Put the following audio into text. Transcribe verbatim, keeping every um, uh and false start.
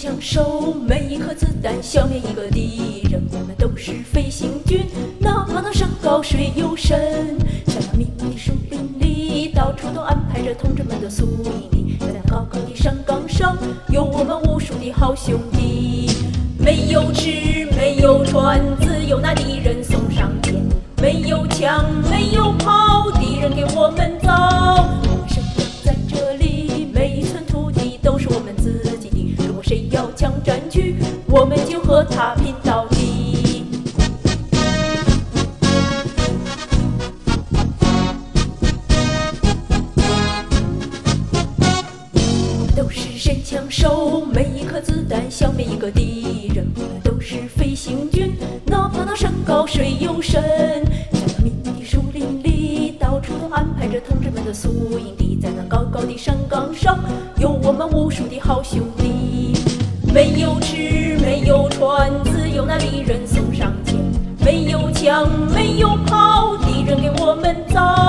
枪手，每一颗子弹消灭一个敌人。我们都是飞行军，哪怕那山高水又深。在那密密的树林里，到处都安排着同志们的宿营地。在那高高的山岗上，有我们无数的好兄弟。没有纸，没有船，只有那敌人送上前。没有枪，没有炮，敌人给我们造。我们生长在这里，每一寸土地都是我们自己的。如果谁要将占据，我们就和他拼到底。我们都是神枪手，每一颗子弹消灭一个敌人。我们都是飞行军，哪怕那山高水又深。在那密密的树林里，到处都安排着同志们的宿营地。在那高高的山岗上，有我们无数的好兄弟。没有纸，没有船，只有那敌人送上前。没有枪，没有炮，敌人给我们造。